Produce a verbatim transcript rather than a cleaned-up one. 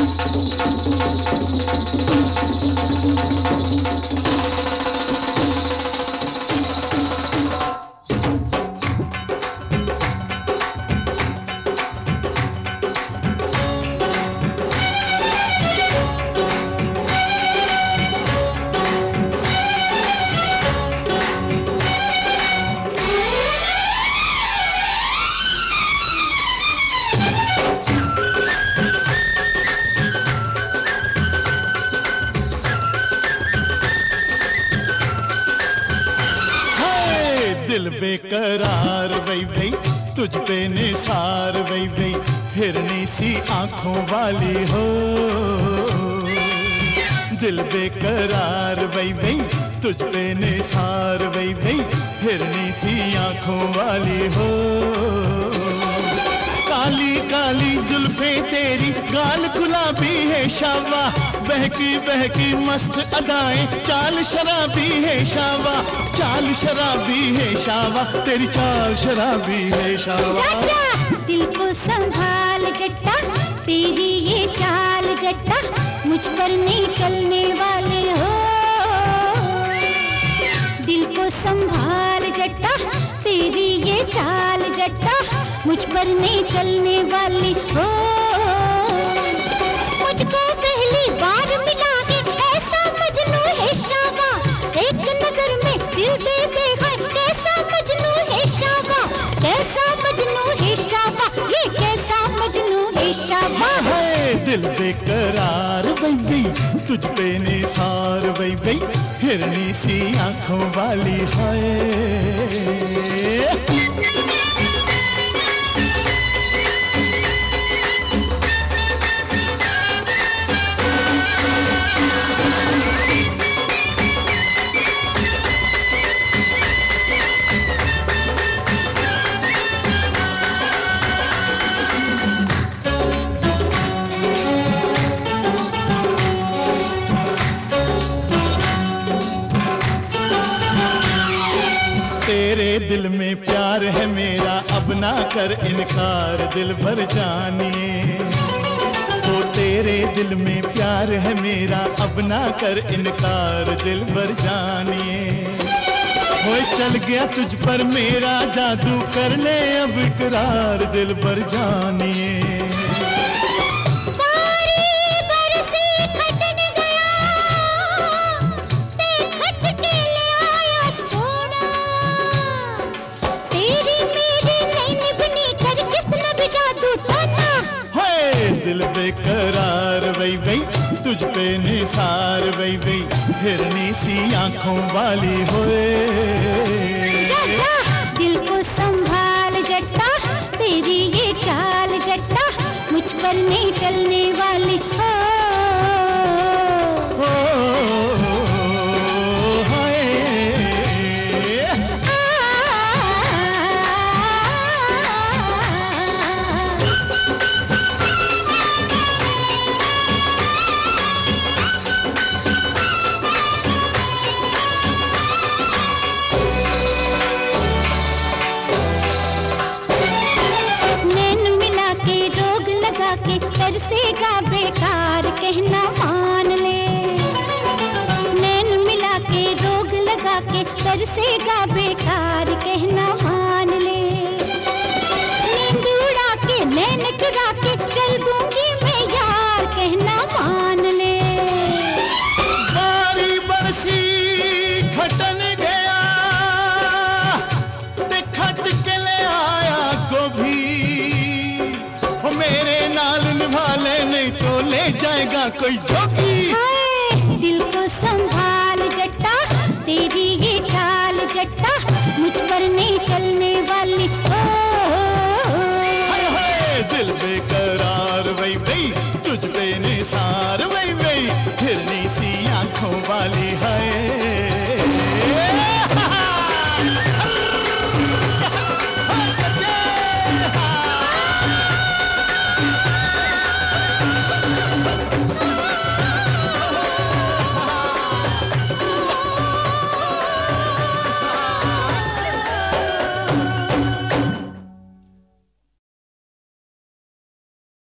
दिल बेकरार वही वही तुझ पे निसार वही वही हिरनी सी आंखों वाली हो। दिल बेकरार वही वही तुझ पे निसार वही वही हिरनी सी आंखों वाली हो। काली काली जुल्फे तेरी गाल गुलाबी है शावा, बहकी बहकी मस्त अदाएं चाल शराबी है शावा, चाल शराबी है शावा, तेरी चाल शराबी है शावा। चाचा दिल को संभाल जट्टा, तेरी ये चाल जट्टा मुझ पर नहीं चलने वाले हो। दिल को संभाल जट्टा, तेरी ये चाल जट्टा मुझ पर नहीं चलने वाली हो। मुझको पहली बार मिला के ऐसा मजनू है शावा, एक नजर में दिल दे दे है कैसा मजनू है शावा, कैसा मजनू है शावा, ये कैसा मजनू है शावा। है दिल बेकरार वही वही तुझ पे निसार वही वही हिरनी सी आंखों वाली है। तेरे दिल में प्यार है मेरा अब ना कर इनकार दिल भर जानिए। तो तेरे दिल में प्यार है मेरा अब ना कर इनकार दिल भर जानिए। हो चल गया तुझ पर मेरा जादू कर ले अब इकरार दिल भर जानिए। दिल बेकरार वही वही तुझ पे निसार वही वही हिरनी सी आंखों वाली होए। दिल को संभाल जट्टा, तेरी ये चाल जट्टा मुझ पर नहीं चलने वाली हो। के तरसेगा बेकार कहना मान ले, नैन मिला के रोग लगा के तरसेगा बेकार कहना मान ले। नींद उड़ा के नैन चुरा के चल दूंगी मैं यार कहना मान ले। बारी बरसी खटन गया ते खट के ले आया गोभी, मेरे नाल निभा ले नहीं तो ले जाएगा कोई जोगी। दिल को संभाल जट्टा, तेरी ये चाल जट्टा मुझ पर नहीं चलने वाली हो। हाय हाय दिल बेकरार वही वही तुझ पे निसार